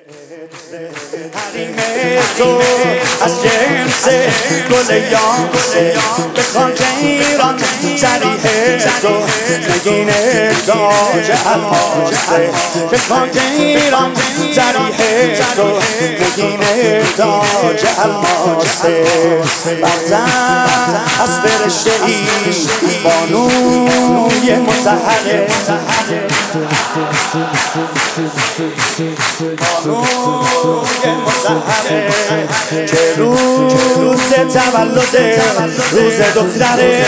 حریم تو از جنس گل یاسه به خاک ایران ذریح تو نگین تاج الماسه به خاک ایران ذریح تو نگین تاج الماسه برتر از فرشته ای بانوی مطهره بانوی مطهره که روز تولد روز دختره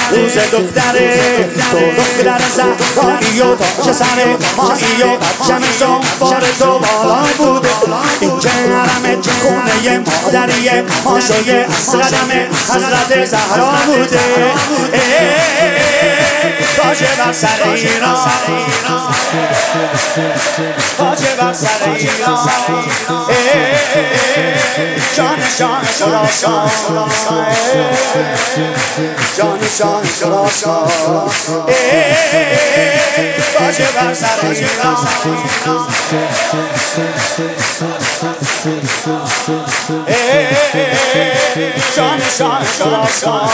تو دختر زهرایی و تاج سر ماهی و پرچم زنبار تو بالا بوده این که حرمت خونه مادریه ماشای اصل قدم حضرت زهرا بوده تاج بر سر ایران تاج بر سر ایران جان خراسان جان خراسان تاج بر سر ایران جان خراسان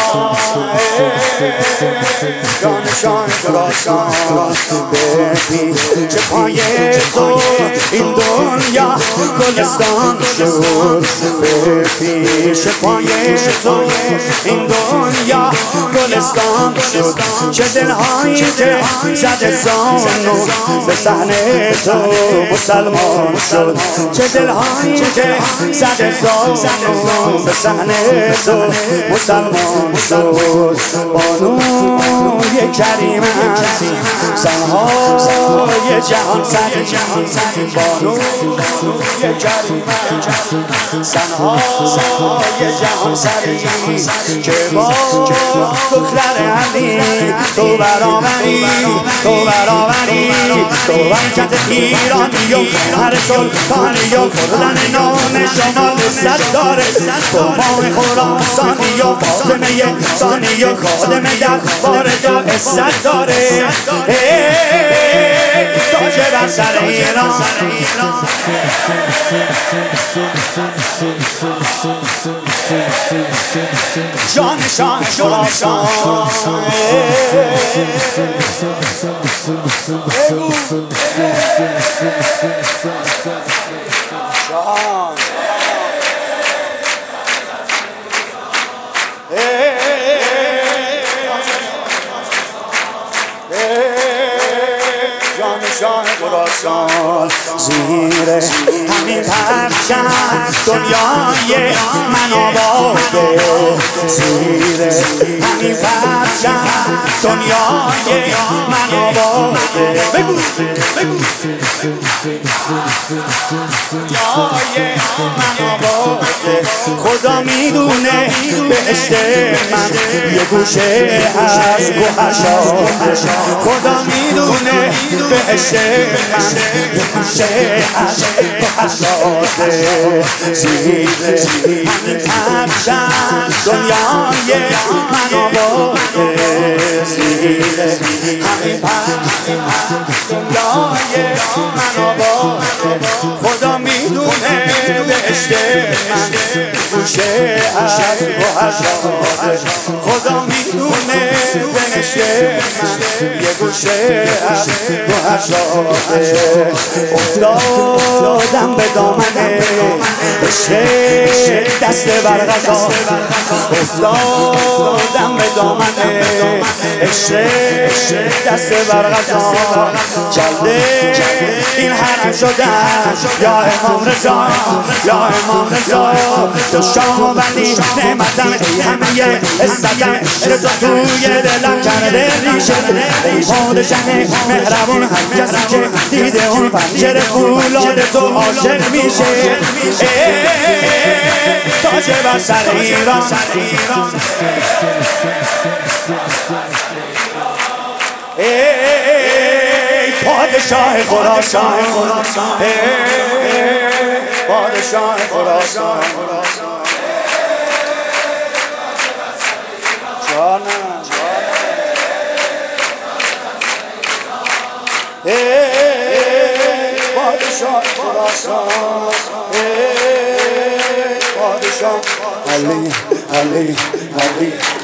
جان خراسان به پیش پای تو این دنیا گلستان شد به پیش پای تو این دنیا گلستان شد چه دلهایی که زده زانو به صحنه تو مسلمان شد چه دلهایی که زده زانو به صحنه تو مسلمان شد بانوی کریم عزیز سنهای جهان سر بانوی کریم سنهای جهان سری که با دختر علی تو برآوری تو برکت ایرانی و هر سلطانی و خوردن نام شما لذت داره تو ماه خراسانی و فاطمه ثانی و خادم دربار تو عزت داره تاج بر سر ایران جان خراسان جان خراسان زیر همین پرچم دنیای من آباده زیر همین پرچم دنیای من آباده بگو دنیای من آباده خدا میدونه بهشت من یه گوشه از گوهشاده خدا میدونه بهشت من یه گوشه از گوهشاده زیر همین پرچم دنیای من آباده زیر همین پرچم دنیای من آباده خدا میدونه بهشت من گوشه از گوهشاده خدا میدونه بهشت من یه گوشه از گوهشاده افتادم به دامنه عشق دست برغذا افتادم به دامنه عشق دست برغذا جلده این حرم شدن یا امام رضا یا امام رضا تو شام بندی نعمتم ای همه عزتم عشق تو توی دلم کرده ریشه ای پادشه مهربون هر کسی که دیده اون پنجره فولاد تو عاشق میشه تاج بر سر ایران پادشاه خراسان پادشاه خراسان جانم پادشاه خراسان پادشاه علی علی علی